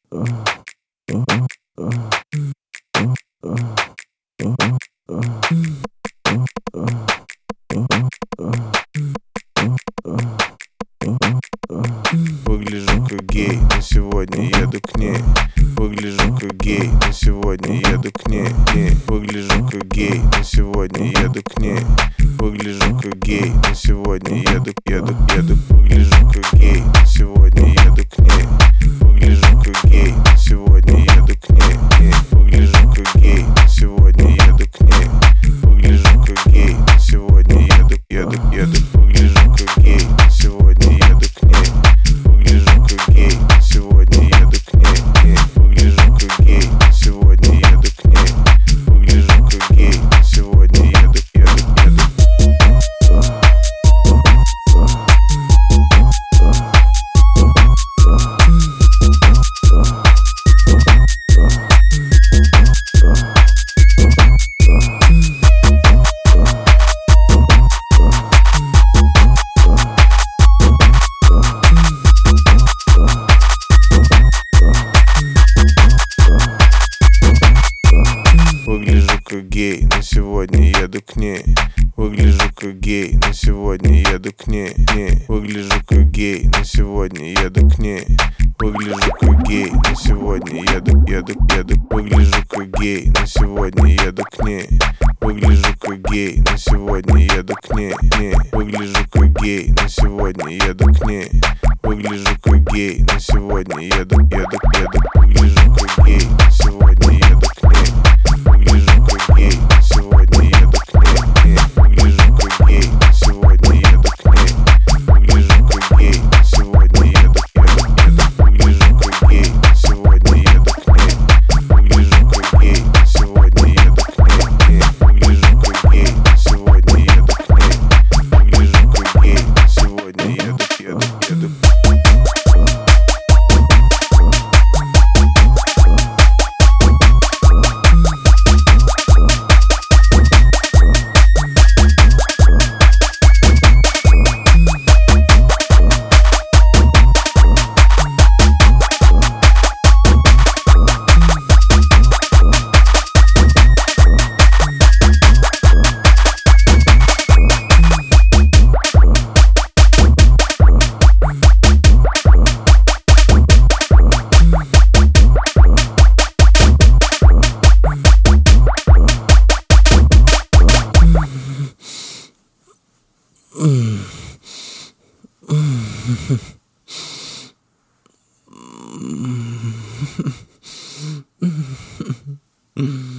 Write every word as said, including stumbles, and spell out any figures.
Выгляжу как гей, но сегодня еду к ней. Выгляжу как гей, но сегодня еду к ней. Выгляжу как гей, но сегодня еду к ней. Выгляжу как гей, но сегодня еду, еду, еду. Выгляжу как гей, но сегодня еду к ней. Выгляжу как гей, но сегодня еду к ней. Выгляжу как гей, но сегодня еду к ней. Выгляжу как гей, но сегодня еду, еду, еду. Выгляжу как гей, но сегодня еду к ней. Выгляжу как гей, но сегодня еду к ней. Выгляжу как гей, но сегодня еду к ней. Выгляжу как гей, но сегодня еду, еду, еду. Выгляжу как гей, но сегодня еду к ней. Выгляжу как гей, но сегодня еду к ней. Выгляжу как гей, но сегодня еду к ней. Выгляжу как гей, но сегодня еду, еду, еду. Выгляжу как гей, но сегодня еду к ней. Выгляжу как гей, но сегодня еду к ней. Выгляжу как гей, но сегодня еду к ней. Выгляжу как гей, но сегодня еду, еду, еду. Выгляжу как гей, но сегодня еду к ней. Выгляжу как гей, но сегодня еду к ней. Выгляжу как гей, но сегодня еду к ней. Выгляжу как гей, но сегодня еду, еду, еду. Выгляжу как гей, но сегодня еду к ней. Выгляжу как гей, но сегодня еду к ней. Выгляжу как гей, но сегодня еду к ней. Выгляжу как гей, но сегодня еду, еду, еду. Mm-hmm.